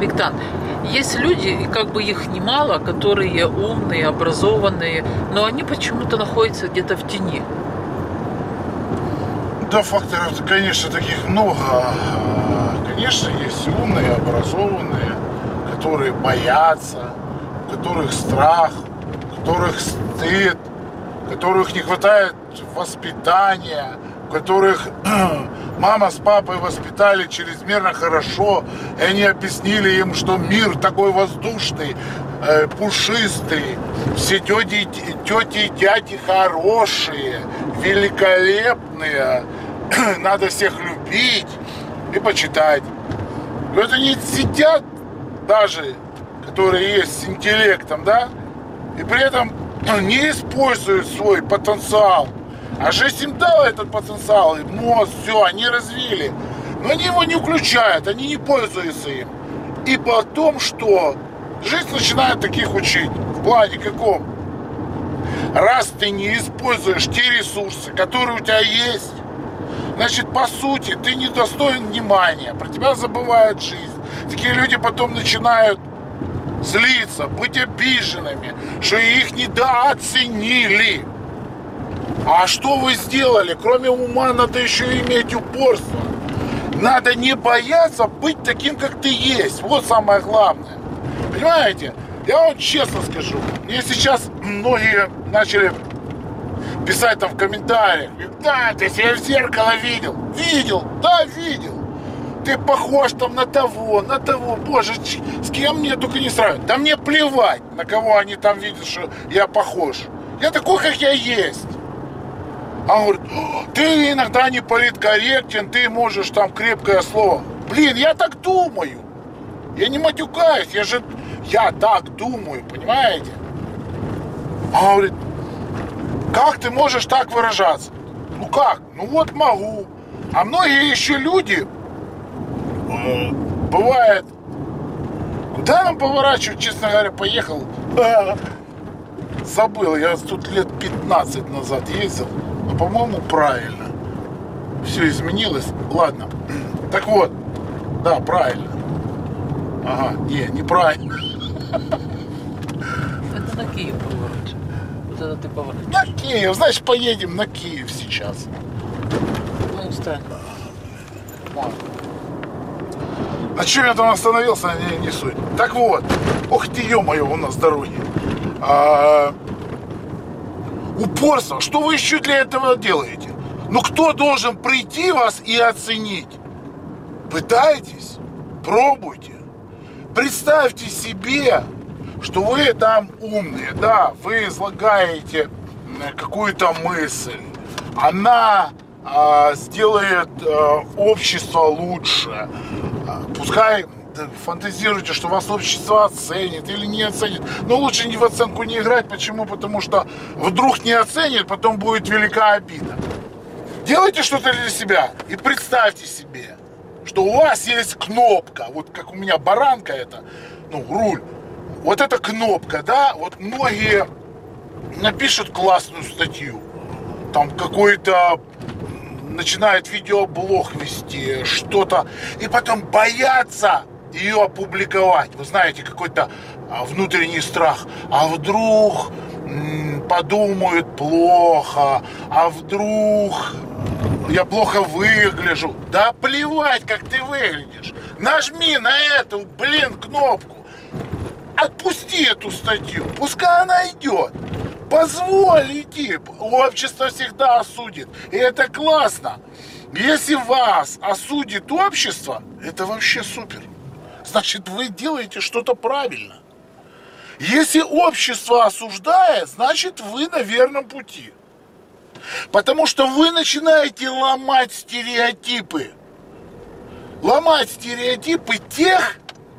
Виктан, есть люди, и как бы их немало, которые умные, образованные, но они почему-то находятся где-то в тени. Да, факторов, конечно, таких много. Конечно, есть умные, образованные, которые боятся, у которых страх, у которых стыд, у которых не хватает воспитания, у которых мама с папой воспитали чрезмерно хорошо, и они объяснили им, что мир такой воздушный, пушистый, все тети и дяди хорошие, великолепные, надо всех любить и почитать. Но это не сидят даже, которые есть с интеллектом, да, и при этом не используют свой потенциал. А жизнь им дала этот потенциал, и мозг, все, они развили. Но они его не включают, они не пользуются им. И потом что? Жизнь начинает таких учить. В плане каком? Раз ты не используешь те ресурсы, которые у тебя есть, значит, по сути, ты не достоин внимания, про тебя забывают жизнь. Такие люди потом начинают злиться, быть обиженными, что их недооценили. А что вы сделали? Кроме ума надо еще иметь упорство. Надо не бояться быть таким, как ты есть. Вот самое главное. Понимаете? Я вам честно скажу. Мне сейчас многие начали писать там в комментариях: да, ты себя в зеркало видел? Видел? Да, видел. Ты похож там на того. Боже, с кем мне только не сравнивать. Да мне плевать, на кого они там видят, что я похож. Я такой, как я есть. А он говорит: ты иногда не политкорректен, ты можешь там крепкое слово. Блин, я так думаю. Я не матюкаюсь, я так думаю, понимаете? А он говорит: как ты можешь так выражаться? Ну как? Ну вот могу. А многие еще люди, бывает, куда нам поворачивать, честно говоря, поехал. Забыл, я тут лет 15 назад ездил. Но, по-моему, правильно. Все изменилось. Ладно. Так вот. Да, правильно. Ага, неправильно. Это на Киев поворот. Вот это ты поворот. На Киев, значит, поедем на Киев сейчас. Ну, устань. А чем я там остановился, не суть. Так вот. Ох ты, ё-моё, у нас дороги. Упорство. Что вы еще для этого делаете? Ну кто должен прийти вас и оценить? Пытайтесь, пробуйте. Представьте себе, что вы там умные, да, вы излагаете какую-то мысль. Она сделает общество лучше. Пускай фантазируйте, что вас общество оценит или не оценит. Но лучше в оценку не играть. Почему? Потому что вдруг не оценит, потом будет велика обида. Делайте что-то для себя и представьте себе, что у вас есть кнопка. Вот как у меня баранка это, ну, руль. Вот эта кнопка, да, вот многие напишут классную статью. Там какой-то начинает видеоблог вести, что-то, и потом боятся ее опубликовать. Вы знаете, какой-то внутренний страх. А вдруг подумают плохо, а вдруг я плохо выгляжу. Да плевать, как ты выглядишь. Нажми на эту, кнопку. Отпусти эту статью, пускай она идет. Позволь идти. Общество всегда осудит. И это классно. Если вас осудит общество, это вообще супер. Значит, вы делаете что-то правильно. Если общество осуждает, значит, вы на верном пути. Потому что вы начинаете ломать стереотипы. Ломать стереотипы тех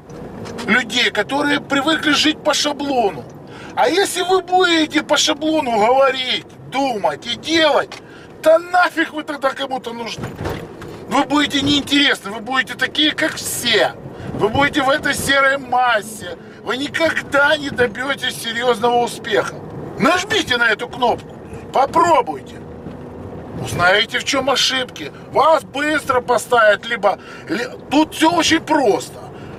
людей, которые привыкли жить по шаблону. А если вы будете по шаблону говорить, думать и делать, то нафиг вы тогда кому-то нужны? Вы будете неинтересны, вы будете такие, как все. Вы будете в этой серой массе. Вы никогда не добьетесь серьезного успеха. Нажмите на эту кнопку, попробуйте. Узнаете, в чем ошибки. Вас быстро поставят, либо... Тут все очень просто.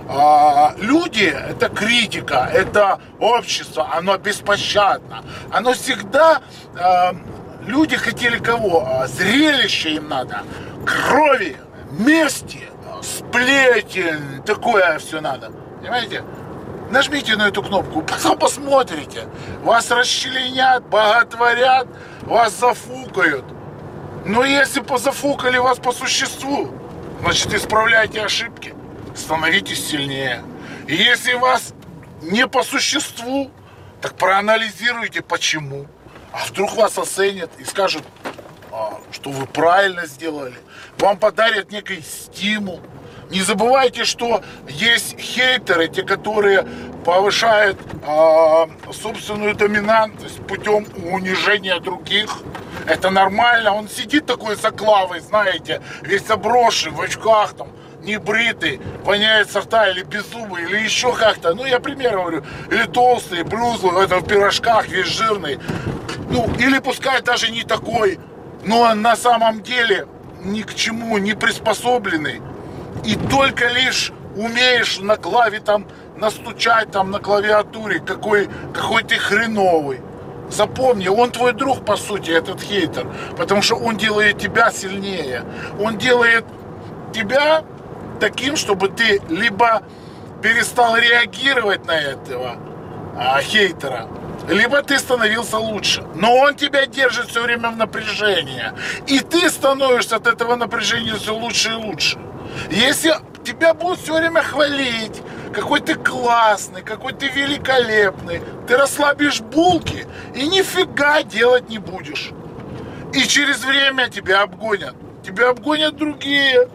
люди, это критика, это общество, оно беспощадно. Оно всегда, люди хотели кого? Зрелище им надо, крови, мести, сплетен, такое все надо. Понимаете? Нажмите на эту кнопку, потом посмотрите. Вас расчленят, боготворят, вас зафукают. Но если позафукали вас по существу, значит, исправляйте ошибки, становитесь сильнее. И если вас не по существу, так проанализируйте, почему. А вдруг вас оценят и скажут, что вы правильно сделали. Вам подарят некий стимул. Не забывайте, что есть хейтеры, те, которые повышают собственную доминантность путем унижения других. Это нормально. Он сидит такой за клавой, знаете, весь обросший, в очках, там, небритый, воняет со рта, или беззубый, или еще как-то. Ну, я пример говорю. Или толстый, брюзглый, в пирожках, весь жирный. Ну, или пускай даже не такой, но на самом деле ни к чему не приспособленный. И только лишь умеешь на клаве там настучать там на клавиатуре, какой ты хреновый. Запомни, он твой друг, по сути, этот хейтер, потому что он делает тебя сильнее. Он делает тебя таким, чтобы ты либо перестал реагировать на этого хейтера, либо ты становился лучше. Но он тебя держит все время в напряжении. И ты становишься от этого напряжения все лучше и лучше. Если тебя будут все время хвалить, какой ты классный, какой ты великолепный, ты расслабишь булки и нифига делать не будешь. И через время тебя обгонят. Тебя обгонят другие.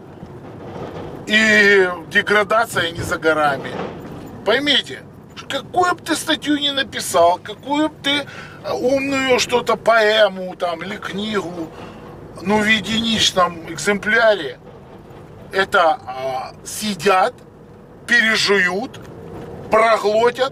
И деградация не за горами. Поймите, какую бы ты статью ни написал, какую бы ты умную что-то, поэму там, или книгу, ну, в единичном экземпляре, это съедят, пережуют, проглотят,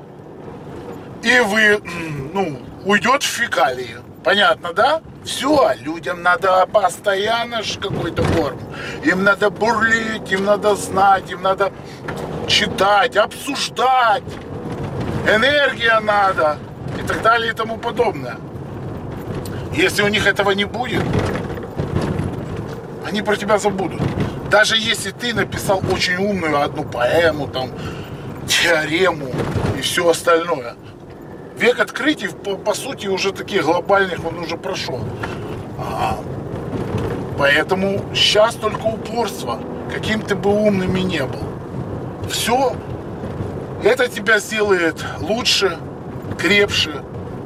и вы, уйдет в фекалии. Понятно, да? Все, людям надо постоянно какой-то форму. Им надо бурлить, им надо знать, им надо читать, обсуждать. Энергия надо и так далее и тому подобное. Если у них этого не будет, они про тебя забудут. Даже если ты написал очень умную одну поэму, там, теорему и все остальное. Век открытий, по сути, уже таких глобальных он уже прошел. Поэтому сейчас только упорство, каким ты бы умным и не был. Все, это тебя сделает лучше, крепше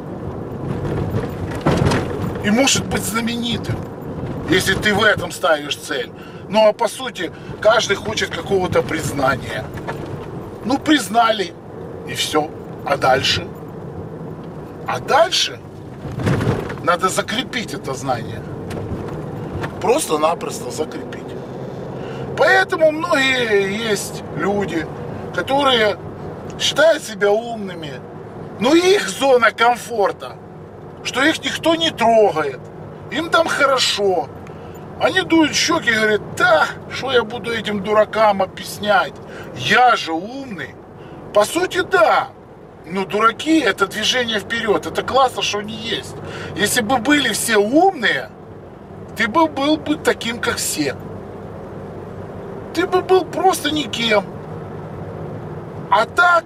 и может быть знаменитым, если ты в этом ставишь цель. Ну а по сути, каждый хочет какого-то признания. Ну, признали, и все. А дальше? А дальше надо закрепить это знание. Просто-напросто закрепить. Поэтому многие есть люди, которые считают себя умными, но их зона комфорта, что их никто не трогает, им там хорошо. Они дуют щеки и говорят, да, что я буду этим дуракам объяснять, я же умный. По сути, да. Но дураки — это движение вперед, это классно, что они есть. Если бы были все умные, ты бы был бы таким, как все. Ты бы был просто никем. А так,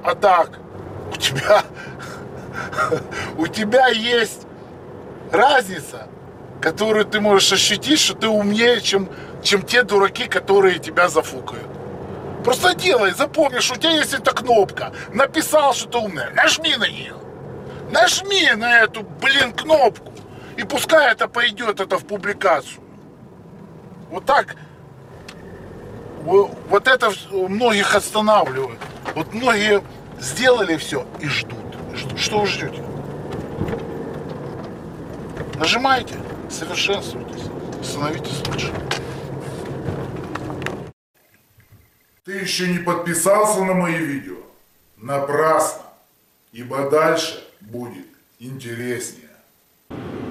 у тебя есть разница, которую ты можешь ощутить, что ты умнее, чем те дураки, которые тебя зафукают. Просто делай, запомнишь, у тебя есть эта кнопка. Написал, что ты умный. Нажми на нее. Нажми на эту, кнопку. И пускай это пойдет, это в публикацию. Вот так. Вот это многих останавливает. Вот многие сделали все и ждут. Что вы ждете? Нажимайте, совершенствуйтесь, становитесь лучше. Ты еще не подписался на мои видео? Напрасно, ибо дальше будет интереснее.